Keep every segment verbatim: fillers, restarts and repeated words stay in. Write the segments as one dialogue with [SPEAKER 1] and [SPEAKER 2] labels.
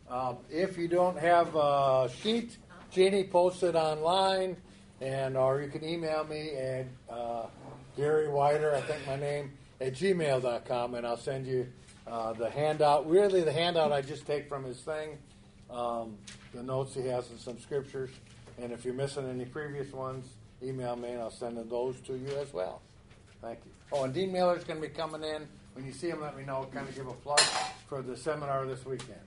[SPEAKER 1] Um, if you don't have a sheet, Jeannie posted online, and or you can email me at uh, Gary Wider, I think my name, at gmail dot com, and I'll send you uh, the handout. Really, the handout I just take from his thing, um, the notes he has and some scriptures. And if you're missing any previous ones, email me, and I'll send those to you as well. Thank you. Oh, and Dean Miller's going to be coming in. When you see him, let me know. Kind of give a plug for the seminar this weekend.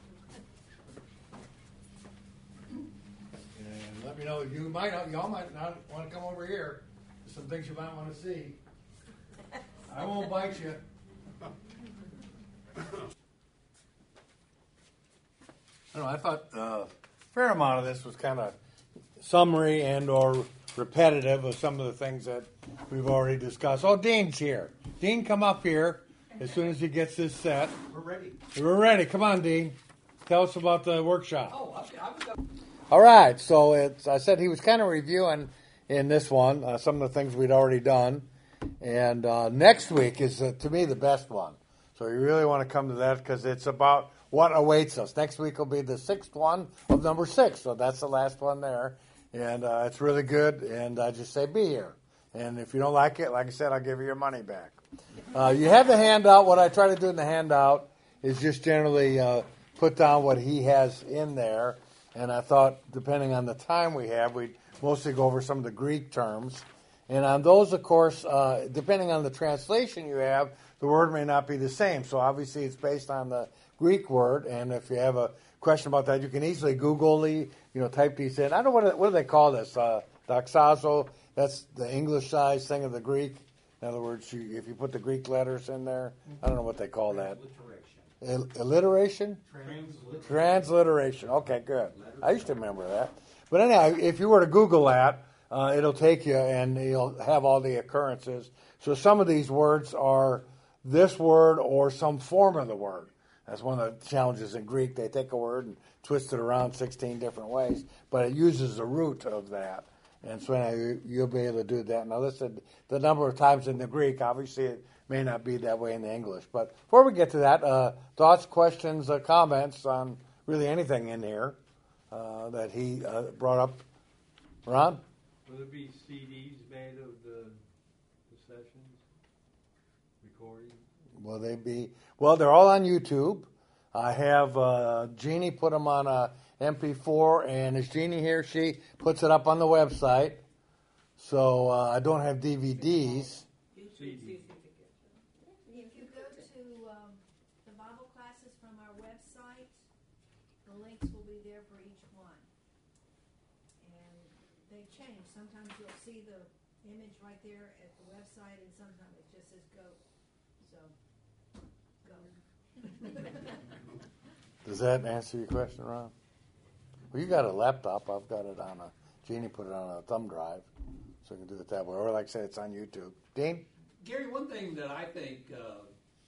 [SPEAKER 1] And let me know. You might, y'all might not want to come over here. There's some things you might want to see. I won't bite you. I don't know. I thought uh, a fair amount of this was kind of summary and or repetitive of some of the things that we've already discussed. Oh, Dean's here. Dean, come up here as soon as he gets this set.
[SPEAKER 2] We're ready.
[SPEAKER 1] We're ready. Come on, Dean. Tell us about the workshop.
[SPEAKER 2] Oh, okay. I was up.
[SPEAKER 1] All right. So it's, I said he was kind of reviewing in this one uh, some of the things we'd already done. And uh, next week is, uh, to me, the best one. So you really want to come to that because it's about what awaits us. Next week will be the sixth one of number six. So that's the last one there. And uh, it's really good. And I just say be here. And if you don't like it, like I said, I'll give you your money back. Uh, you have the handout. What I try to do in the handout is just generally uh, put down what he has in there. And I thought, depending on the time we have, we'd mostly go over some of the Greek terms. And on those, of course, uh, depending on the translation you have, the word may not be the same. So obviously it's based on the Greek word. And if you have a question about that, you can easily Google the, you know, type these in. I don't know, what, what do they call this? Uh, doxazo, that's the English size thing of the Greek. In other words, you, if you put the Greek letters in there, I don't know what they call that. Alliteration. Alliteration? Transliteration. Transliteration. Okay, good. I used to remember that. But anyhow, if you were to Google that, uh, it'll take you and you'll have all the occurrences. So some of these words are this word or some form of the word. That's one of the challenges in Greek. They take a word and twist it around sixteen different ways, but it uses the root of that. And so anyway, you'll be able to do that. Now, listen, the number of times in the Greek, obviously it may not be that way in the English. But before we get to that, uh, thoughts, questions, uh, comments on really anything in here uh, that he uh, brought up? Ron?
[SPEAKER 3] Will there be C Ds made of the, the sessions? Recording?
[SPEAKER 1] Will they be? Well, they're all on YouTube. I have uh, Jeannie put them on a M P four, and is Jeannie here? She puts it up on the website. So uh, I don't have D V Ds.
[SPEAKER 3] C Ds.
[SPEAKER 4] If you go to um, the Bible classes from our website, the links will be there for each one. And they change. Sometimes you'll see the image right there at the website, and sometimes it just says go. So, go.
[SPEAKER 1] Does that answer your question, Ron? Well, you got a laptop. I've got it on a, Jeannie put it on a thumb drive, so you can do it that way. Or like I said, it's on YouTube. Dean?
[SPEAKER 2] Gary, one thing that I think uh,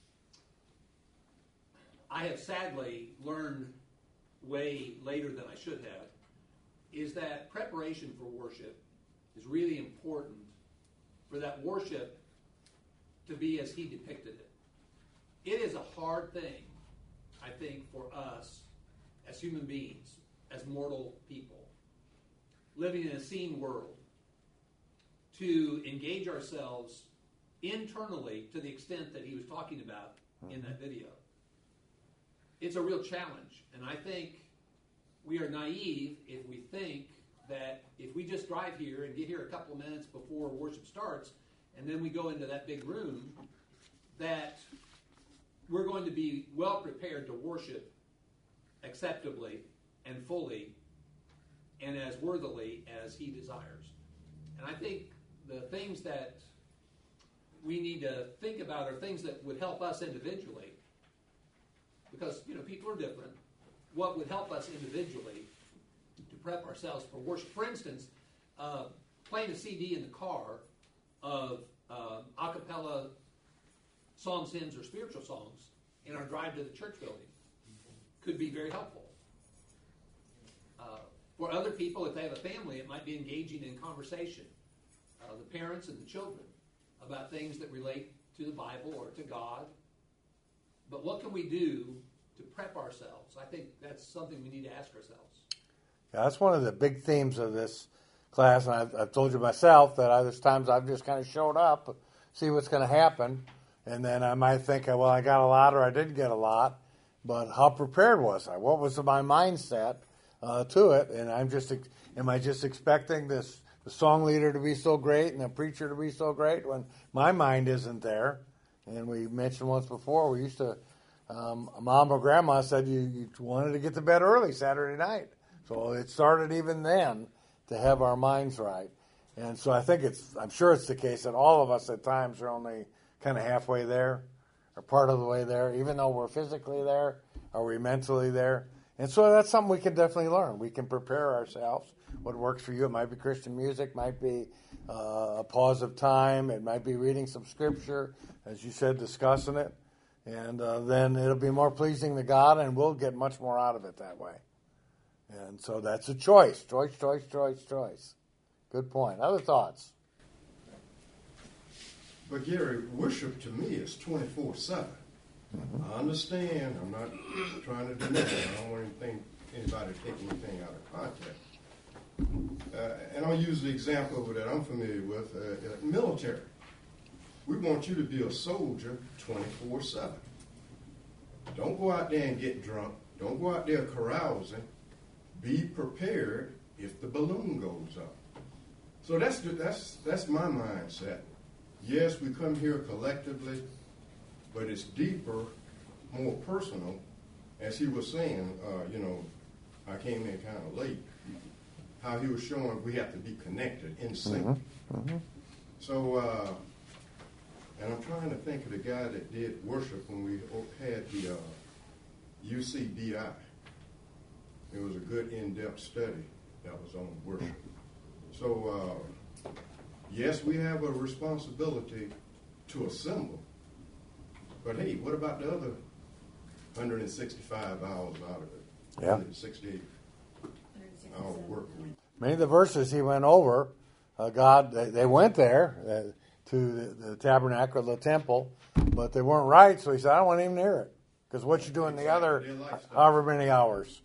[SPEAKER 2] I have sadly learned way later than I should have is that preparation for worship is really important for that worship to be as he depicted it. It is a hard thing, I think, for us as human beings, as mortal people, living in a seen world, to engage ourselves internally to the extent that he was talking about in that video. It's a real challenge, and I think we are naive if we think that if we just drive here and get here a couple of minutes before worship starts, and then we go into that big room, that we're going to be well prepared to worship acceptably and fully and as worthily as he desires. And I think the things that we need to think about are things that would help us individually, because, you know, people are different. What would help us individually to prep ourselves for worship? For instance, uh, playing a C D in the car of uh, a cappella psalms, hymns, or spiritual songs in our drive to the church building could be very helpful. Uh, for other people, if they have a family, it might be engaging in conversation, uh, the parents and the children, about things that relate to the Bible or to God. But what can we do to prep ourselves? I think that's something we need to ask ourselves.
[SPEAKER 1] Yeah, that's one of the big themes of this class, and I've, I've told you myself that I, there's times I've just kind of showed up, see what's going to happen, and then I might think, well, I got a lot or I didn't get a lot, but how prepared was I? What was my mindset uh, to it? And I'm just, am I just expecting this the song leader to be so great and the preacher to be so great when my mind isn't there? And we mentioned once before, we used to, um, Mom or Grandma said you, you wanted to get to bed early Saturday night. So it started even then to have our minds right. And so I think it's, I'm sure it's the case that all of us at times are only kind of halfway there or part of the way there, even though we're physically there, are we mentally there? And so that's something we can definitely learn. We can prepare ourselves. What works for you, it might be Christian music, might be uh, a pause of time, it might be reading some scripture, as you said, discussing it. And uh, then it'll be more pleasing to God, and we'll get much more out of it that way. And so that's a choice. Choice, choice, choice, choice. Good point. Other thoughts?
[SPEAKER 5] But Gary, worship to me is twenty-four seven. Mm-hmm. I understand. I'm not trying to diminish it. I don't want anything, anybody to take anything out of context. Uh, and I'll use the example that I'm familiar with, uh, uh, military. We want you to be a soldier twenty-four seven. Don't go out there and get drunk. Don't go out there carousing. Be prepared if the balloon goes up. So that's the, that's that's my mindset. Yes, we come here collectively, but it's deeper, more personal. As he was saying, uh, you know, I came in kind of late. How he was showing we have to be connected, in sync. Mm-hmm. Mm-hmm. So, uh, and I'm trying to think of the guy that did worship when we had the uh, U C B I. It was a good in-depth study that was on worship. So, uh, yes, we have a responsibility to assemble. But hey, what about the other one hundred sixty-five hours out of it?
[SPEAKER 1] Yeah.
[SPEAKER 5] one hundred sixty-eight hour work week.
[SPEAKER 1] Many of the verses he went over, uh, God, they, they went there uh, to the, the tabernacle, the temple, but they weren't right, so he said, I don't want to even hear it. Because what you do in the other however many hours.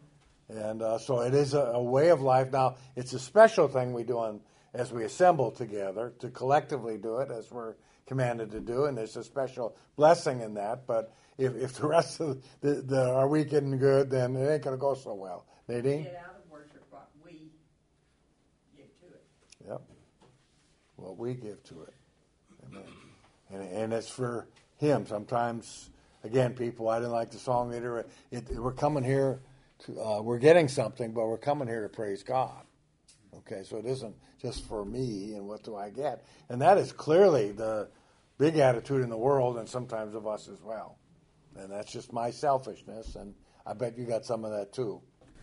[SPEAKER 1] And uh, so it is a, a way of life. Now, it's a special thing we do on, as we assemble together, to collectively do it as we're commanded to do, and there's a special blessing in that. But if, if the rest of the, the, our week isn't good, then it ain't going to go so well. Nadine?
[SPEAKER 6] Get out of worship what we give to it.
[SPEAKER 1] Yep. What we give to it. Amen. And, and it's for him. Sometimes, again, people, I didn't like the song leader. It, it, we're coming here. Uh, we're getting something, but we're coming here to praise God. Okay, so it isn't just for me and what do I get. And that is clearly the big attitude in the world and sometimes of us as well. And that's just my selfishness, and I bet you got some of that too.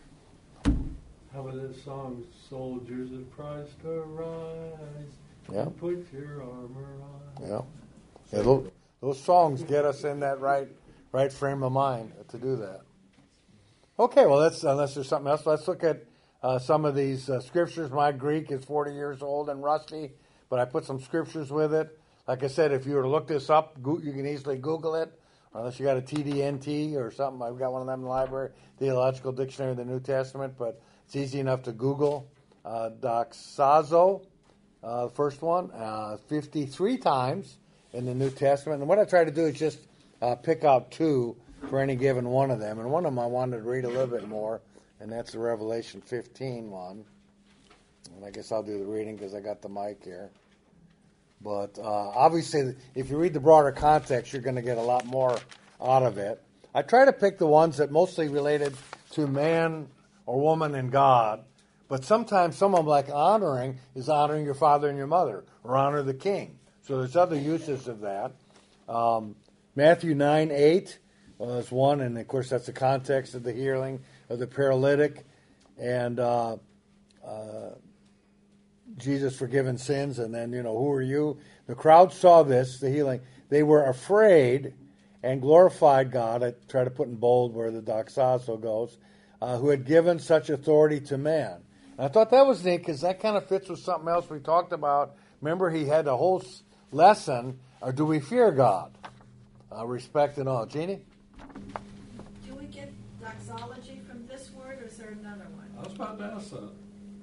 [SPEAKER 3] How about that song, Soldiers of Christ Arise,
[SPEAKER 1] yeah.
[SPEAKER 3] Put your armor on.
[SPEAKER 1] Yeah. yeah those, those songs get us in that right, right frame of mind to do that. Okay, well, let's, unless there's something else, let's look at uh, some of these uh, scriptures. My Greek is forty years old and rusty, but I put some scriptures with it. Like I said, if you were to look this up, you can easily Google it, unless you got a T D N T or something. I've got one of them in the library, Theological Dictionary of the New Testament, but it's easy enough to Google. Uh, doxazo, uh, the first one, uh, fifty-three times in the New Testament. And what I try to do is just uh, pick out two for any given one of them. And one of them I wanted to read a little bit more, and that's the Revelation fifteen one. And I guess I'll do the reading because I got the mic here. But uh, obviously, if you read the broader context, you're going to get a lot more out of it. I try to pick the ones that mostly related to man or woman and God, but sometimes some of them, like honoring, is honoring your father and your mother, or honor the king. So there's other uses of that. Um, Matthew nine eight. Well, that's one, and of course that's the context of the healing of the paralytic, and uh, uh, Jesus forgiven sins, and then, you know, who are you? The crowd saw this, the healing. They were afraid and glorified God. I try to put in bold where the doxazo goes, uh, who had given such authority to man. And I thought that was neat because that kind of fits with something else we talked about. Remember, he had a whole lesson, or do we fear God? Uh, respect and all. Jeannie?
[SPEAKER 4] doxology from this word, or is there another one?
[SPEAKER 7] I was about to ask that.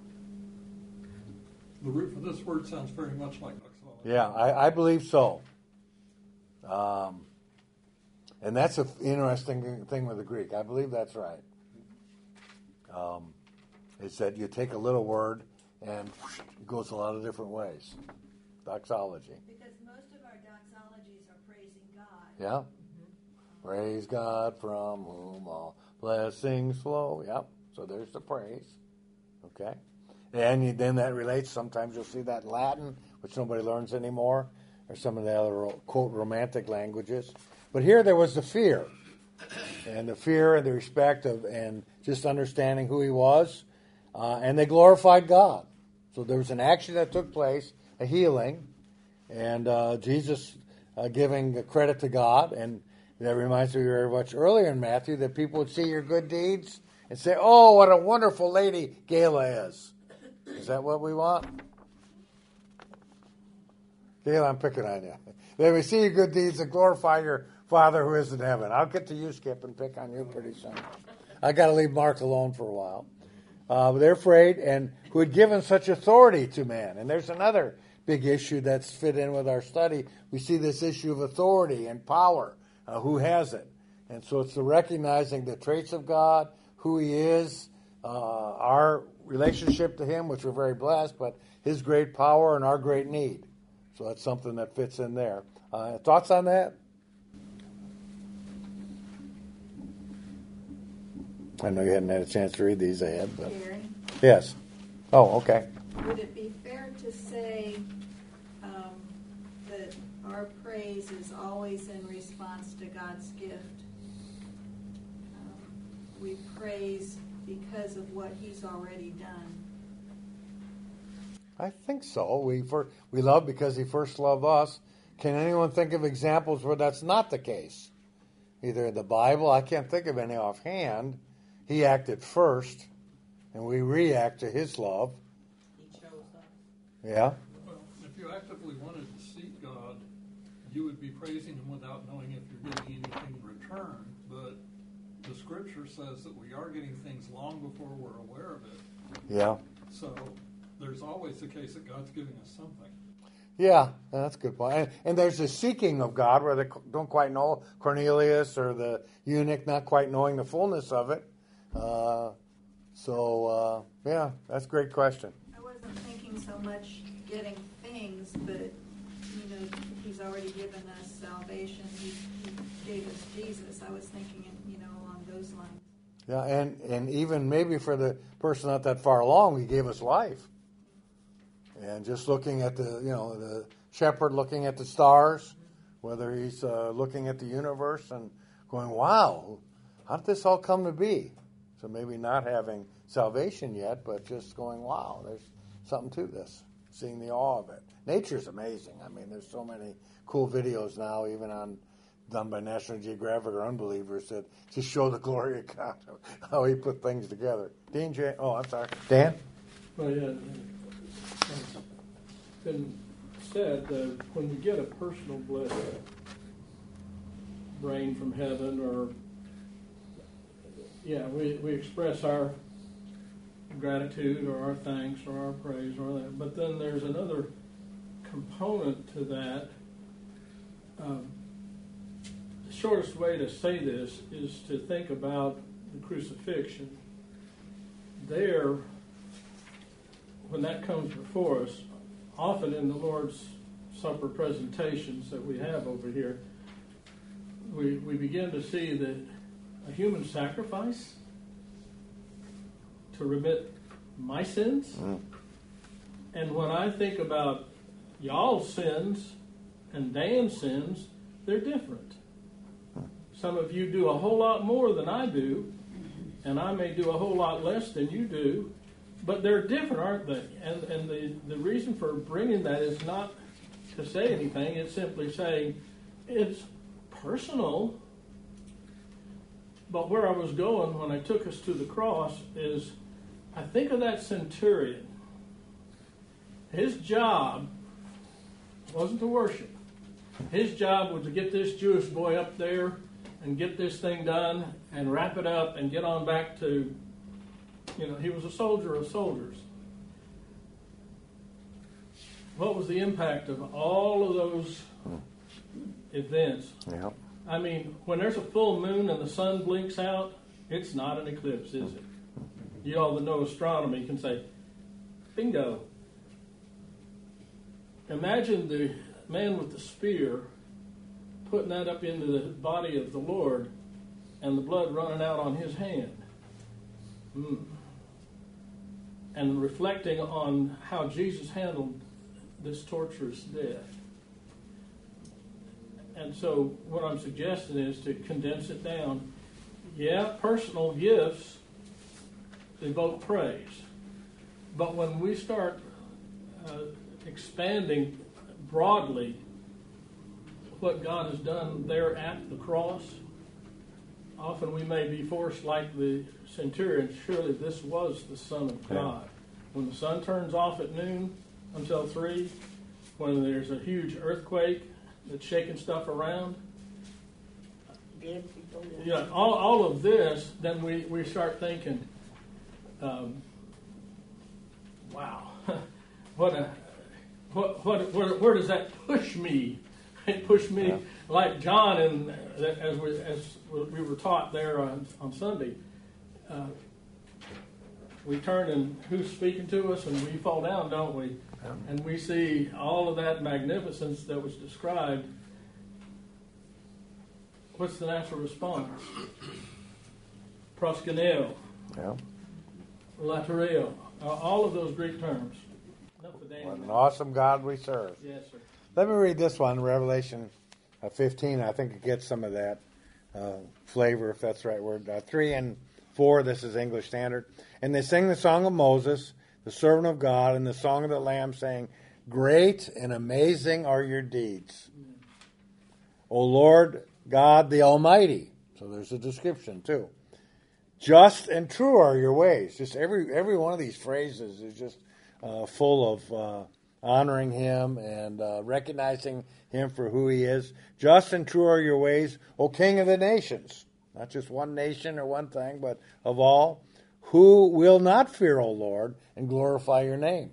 [SPEAKER 7] The root for this word sounds very much like doxology.
[SPEAKER 1] Yeah, I, I believe so. Um, and that's an interesting thing with the Greek. I believe that's right. Um, it's that you take a little word and it goes a lot of different ways. Doxology.
[SPEAKER 4] Because most of our doxologies are praising God.
[SPEAKER 1] Yeah. Praise God from whom all blessings flow. Yep. So there's the praise. Okay. And you, then that relates. Sometimes you'll see that in Latin, which nobody learns anymore, or some of the other, quote, romantic languages. But here there was the fear. And the fear and the respect of, and just understanding who he was. Uh, and they glorified God. So there was an action that took place, a healing, and uh, Jesus uh, giving credit to God. And that reminds me very much earlier in Matthew that people would see your good deeds and say, oh, what a wonderful lady Gayla is. Is that what we want? Gayla, I'm picking on you. They would see your good deeds and glorify your Father who is in heaven. I'll get to you, Skip, and pick on you pretty soon. I got to leave Mark alone for a while. Uh, but they're afraid, and who had given such authority to man. And there's another big issue that's fit in with our study. We see this issue of authority and power. Uh, who has it? And so it's the recognizing the traits of God, who he is, uh, our relationship to him, which we're very blessed, but his great power and our great need. So that's something that fits in there. Uh, thoughts on that? I know you hadn't had a chance to read these ahead, but
[SPEAKER 6] Gary,
[SPEAKER 1] yes. Oh, okay.
[SPEAKER 6] would it be fair to say um, that our praise is always in response to God's gift? Um, we praise because of what he's already done.
[SPEAKER 1] I think so. We for, we love because he first loved us. Can anyone think of examples where that's not the case? Either in the Bible, I can't think of any offhand. He acted first, and we react to his love.
[SPEAKER 6] He chose us.
[SPEAKER 1] Yeah.
[SPEAKER 7] Well, if you actively wanted to seek God, you would be praising him without knowing if you're getting anything in return. But the scripture says that we are getting things long before we're aware of it.
[SPEAKER 1] Yeah.
[SPEAKER 7] So there's always the case that God's giving us something.
[SPEAKER 1] Yeah, that's a good point. And, and there's the seeking of God where they don't quite know, Cornelius or the eunuch not quite knowing the fullness of it. Uh, so, uh, yeah, that's a great question.
[SPEAKER 6] I wasn't thinking so much getting things, but, you know, he's already given us salvation. He, he gave us Jesus. I was thinking, you know, along those lines.
[SPEAKER 1] Yeah, and, and even maybe for the person not that far along, he gave us life. And just looking at the, you know, the shepherd looking at the stars, whether he's uh, looking at the universe and going, wow, how did this all come to be? So maybe not having salvation yet, but just going, wow, there's something to this, seeing the awe of it. Nature's amazing. I mean, there's so many cool videos now, even on done by National Geographic or Unbelievers, that just show the glory of God, how he put things together. Dean J. Oh, I'm sorry. Dan?
[SPEAKER 3] Well, yeah, it's been said that when we get a personal blessing, rain from heaven, or yeah, we, we express our gratitude or our thanks or our praise or that. But then there's another component to that. Um, the shortest way to say this is to think about the crucifixion. There, when that comes before us, often in the Lord's Supper presentations that we have over here, we, we begin to see that a human sacrifice to remit my sins. Mm. And when I think about y'all's sins and Dan's sins, they're different. Some of you do a whole lot more than I do, and I may do a whole lot less than you do, but they're different, aren't they? And, and the, the reason for bringing that is not to say anything, it's simply saying it's personal. But where I was going when I took us to the cross is, I think of that centurion. His job wasn't to worship. His job was to get this Jewish boy up there and get this thing done and wrap it up and get on back to, you know, he was a soldier of soldiers. What was the impact of all of those events?
[SPEAKER 1] Yeah.
[SPEAKER 3] I mean, when there's a full moon and the sun blinks out, it's not an eclipse, is it? You all that know astronomy can say, bingo. Imagine the man with the spear putting that up into the body of the Lord and the blood running out on his hand. Mm. And reflecting on how Jesus handled this torturous death. And so what I'm suggesting is to condense it down. Yeah, personal gifts evoke praise. But when we start uh, expanding broadly what God has done there at the cross, often we may be forced, like the centurion, surely this was the Son of God. Yeah. When the sun turns off at noon until three, when there's a huge earthquake that's shaking stuff around, yeah, all, all of this, then we, we start thinking, um, wow, what a, what, what, where, where does that push me? It pushed me, yeah. Like John, and as we as we were taught there on, on Sunday, uh, we turn and who's speaking to us, and we fall down, don't we? Yeah. And we see all of that magnificence that was described. What's the natural response? Proskuneo.
[SPEAKER 1] Yeah.
[SPEAKER 3] Latereo. Uh, all of those Greek terms.
[SPEAKER 1] What an awesome God we serve.
[SPEAKER 3] Yes, sir.
[SPEAKER 1] Let me read this one, Revelation fifteen. I think it gets some of that uh, flavor, if that's the right word. Uh, three and four, this is English Standard. And they sing the song of Moses, the servant of God, and the song of the Lamb, saying, "Great and amazing are your deeds, mm. O Lord God the Almighty." So there's a description, too. "Just and true are your ways." Just every every one of these phrases is just uh, full of uh, honoring him and uh, recognizing him for who he is. "Just and true are your ways, O King of the nations." Not just one nation or one thing, but of all. "Who will not fear, O Lord, and glorify your name?"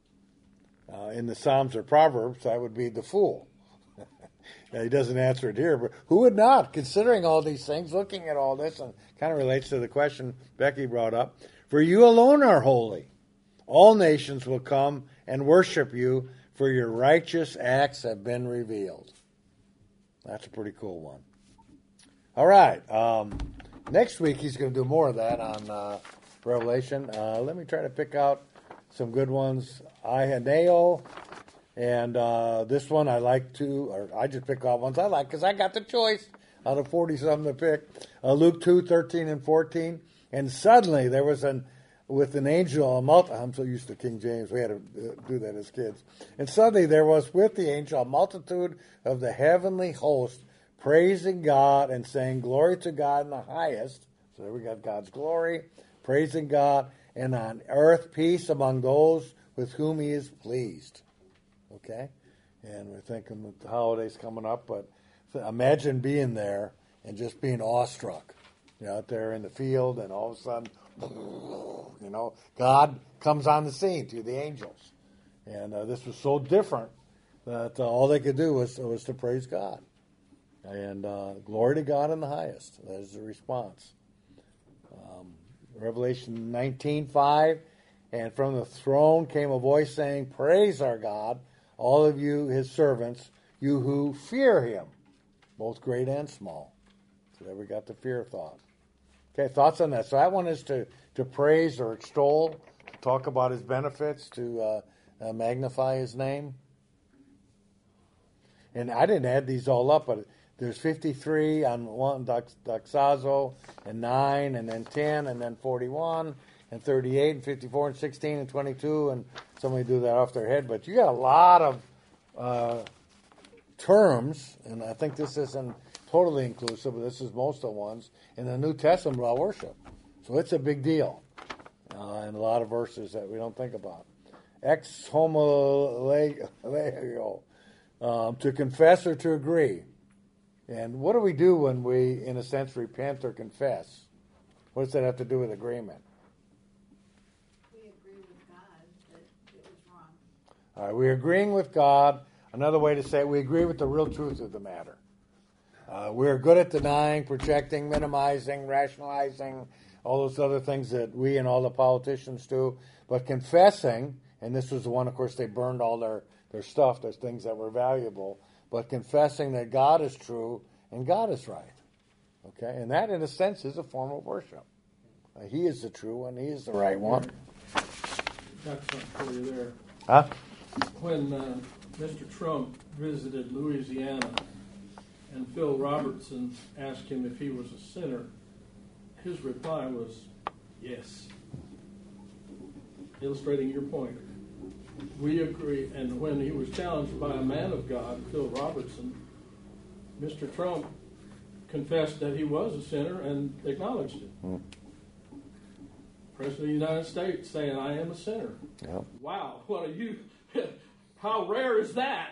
[SPEAKER 1] Uh, in the Psalms or Proverbs, that would be the fool. Now, he doesn't answer it here, but who would not, considering all these things, looking at all this, and kind of relates to the question Becky brought up. "For you alone are holy. All nations will come and worship you, for your righteous acts have been revealed." That's a pretty cool one. All right. Um, next week, he's going to do more of that on uh, Revelation. Uh, let me try to pick out some good ones. Ihaneo. And uh, this one I like to, or I just pick out ones I like because I got the choice out of forty-something to pick. Uh, Luke two, thirteen and fourteen. "And suddenly there was an, with an angel, a multi, I'm so used to King James, we had to do that as kids. "And suddenly there was with the angel a multitude of the heavenly host, praising God and saying, Glory to God in the highest." So there we got God's glory, praising God, "and on earth peace among those with whom he is pleased." Okay? And we're thinking with the holidays coming up, but imagine being there and just being awestruck. You're out there in the field, and all of a sudden, you know, God comes on the scene through the angels. And uh, this was so different that uh, all they could do was, was to praise God. And uh, glory to God in the highest. That is the response. Um, Revelation nineteen five, "And from the throne came a voice saying, Praise our God, all of you his servants, you who fear him, both great and small." So there we got the fear thought. Okay, thoughts on that? So that one is to, to praise or extol, to talk about his benefits, to uh, uh, magnify his name. And I didn't add these all up, but there's fifty-three on one dox, doxazo, and nine, and then ten, and then forty-one, and thirty-eight, and fifty-four, and sixteen, and twenty-two, and somebody do that off their head. But you got a lot of uh, terms, and I think this isn't totally inclusive, but this is most of the ones in the New Testament about worship. So it's a big deal, uh, and a lot of verses that we don't think about. Ex homo lego, um, to confess or to agree. And what do we do when we, in a sense, repent or confess? What does that have to do with agreement?
[SPEAKER 6] We agree with God that it was wrong.
[SPEAKER 1] All right, we're agreeing with God. Another way to say it, we agree with the real truth of the matter. Uh, we're good at denying, projecting, minimizing, rationalizing, all those other things that we and all the politicians do. But confessing, and this was the one, of course, they burned all their, their stuff, there's things that were valuable, but confessing that God is true and God is right. Okay, and that, in a sense, is a form of worship. Uh, he is the true one. He is the right one.
[SPEAKER 3] Got something for you there.
[SPEAKER 1] Huh?
[SPEAKER 3] When uh, Mister Trump visited Louisiana and Phil Robertson asked him if he was a sinner, his reply was, yes. Illustrating your point. We agree, and when he was challenged by a man of God, Phil Robertson, Mister Trump confessed that he was a sinner and acknowledged it.
[SPEAKER 1] Mm.
[SPEAKER 3] President of the United States saying, I am a sinner.
[SPEAKER 1] Yeah.
[SPEAKER 3] Wow, what are you, how rare is that?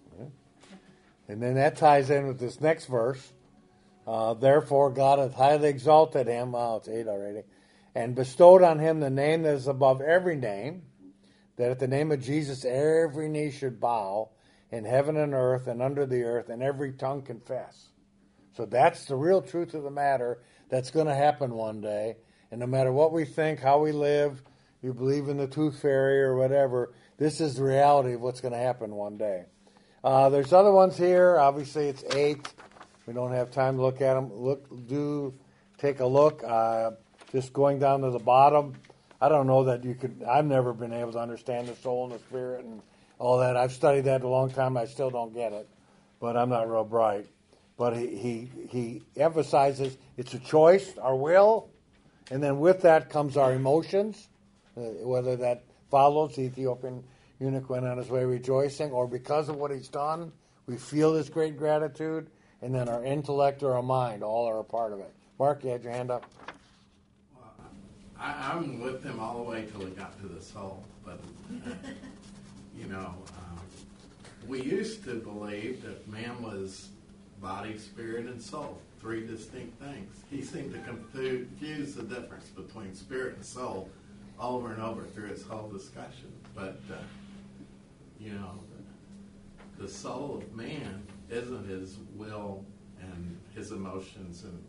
[SPEAKER 1] And then that ties in with this next verse. Uh, Therefore God hath highly exalted him, oh, it's eight already, and bestowed on him the name that is above every name, that at the name of Jesus every knee should bow, in heaven and earth and under the earth, and every tongue confess. So that's the real truth of the matter. That's going to happen one day. And no matter what we think, how we live, you believe in the tooth fairy or whatever, this is the reality of what's going to happen one day. Uh, there's other ones here. Obviously, it's eight. We don't have time to look at them. Look, do take a look. Uh, just going down to the bottom. I don't know that you could. I've never been able to understand the soul and the spirit and all that. I've studied that a long time. I still don't get it, but I'm not real bright. But he he, he emphasizes it's a choice, our will, and then with that comes our emotions, uh, whether that follows. The Ethiopian eunuch went on his way rejoicing, or because of what he's done, we feel this great gratitude, and then our intellect or our mind, all are a part of it. Mark, you had your hand up.
[SPEAKER 8] Well, I, I'm with him all the way till he got to the soul, but uh, you know, um, we used to believe that man was body, spirit, and soul, three distinct things. He seemed to confuse the difference between spirit and soul over and over through his whole discussion. But, uh, you know, the, the soul of man isn't his will and his emotions and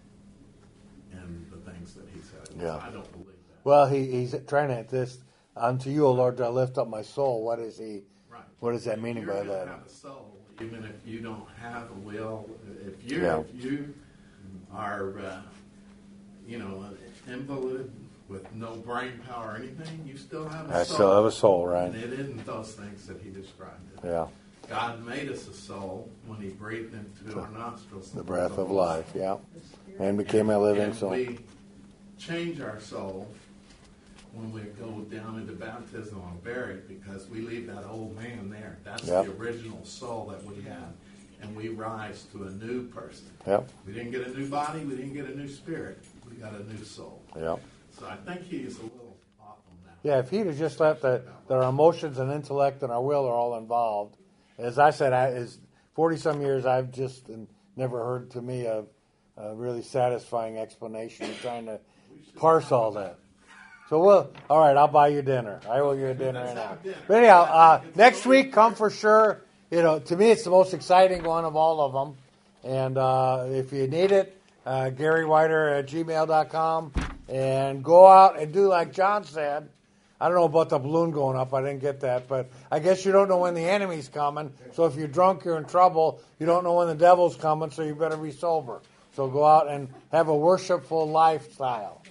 [SPEAKER 8] and the things that he said.
[SPEAKER 1] Yeah.
[SPEAKER 8] I don't believe that.
[SPEAKER 1] Well, he, he's trying to this. Unto you, O Lord, do I lift up my soul. What is he?
[SPEAKER 8] Right.
[SPEAKER 1] What is that meaning
[SPEAKER 8] You're
[SPEAKER 1] by
[SPEAKER 8] gonna
[SPEAKER 1] that?
[SPEAKER 8] have a soul, even if you don't have a will. If you
[SPEAKER 1] Yeah.
[SPEAKER 8] if you are, uh, you know, an invalid with no brain power or anything, you still have a
[SPEAKER 1] I
[SPEAKER 8] soul.
[SPEAKER 1] still have a soul, right?
[SPEAKER 8] And it isn't those things that he described. It.
[SPEAKER 1] Yeah.
[SPEAKER 8] God made us a soul when he breathed into our nostrils
[SPEAKER 1] The breath of life, yeah. And became a living
[SPEAKER 8] and
[SPEAKER 1] soul.
[SPEAKER 8] we change our soul when we go down into baptism and buried, because we leave that old man there. That's
[SPEAKER 1] Yep.
[SPEAKER 8] the original soul that we have. And we rise to a new person.
[SPEAKER 1] Yep.
[SPEAKER 8] We didn't get a new body. We didn't get a new spirit. We got a new soul.
[SPEAKER 1] Yep.
[SPEAKER 8] So I think he's a little off on that.
[SPEAKER 1] Yeah, if he'd have just let the, that our emotions and intellect and our will are all involved. As I said, I, is forty-some years, I've just never heard, to me, a, a really satisfying explanation of trying to parse all that. So, well, all right, I'll buy you dinner. I owe you a dinner.
[SPEAKER 8] Let's
[SPEAKER 1] Anyhow.
[SPEAKER 8] have dinner.
[SPEAKER 1] But anyhow, uh, next week, come for sure. You know, to me, it's the most exciting one of all of them. And uh, if you need it, uh, Gary Whiter at gmail dot com. And go out and do like John said. I don't know about the balloon going up. I didn't get that. But I guess you don't know when the enemy's coming. So if you're drunk, you're in trouble. You don't know when the devil's coming, so you better be sober. So go out and have a worshipful lifestyle.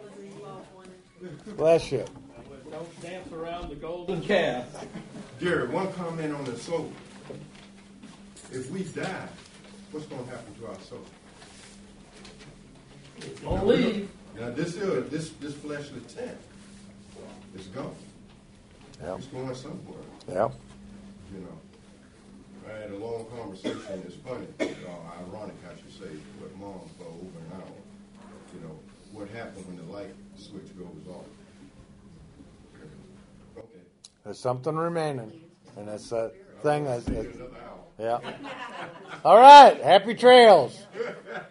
[SPEAKER 1] Bless you.
[SPEAKER 3] Don't dance around the golden calf.
[SPEAKER 5] Gary, one comment on the soul. If we die, what's going to happen to our soul?
[SPEAKER 3] Don't leave.
[SPEAKER 5] Now this is this this fleshly tent is gone.
[SPEAKER 1] Yeah.
[SPEAKER 5] It's going somewhere.
[SPEAKER 1] Yeah.
[SPEAKER 5] You know, I had a long conversation. It's funny, uh, ironic, I should say, with Mom for over an hour. You know, what happens when the light switch goes off? Okay.
[SPEAKER 1] There's something remaining. And it's a thing. That's,
[SPEAKER 5] Take
[SPEAKER 1] it's,
[SPEAKER 5] another hour.
[SPEAKER 1] Yeah. All right. Happy trails.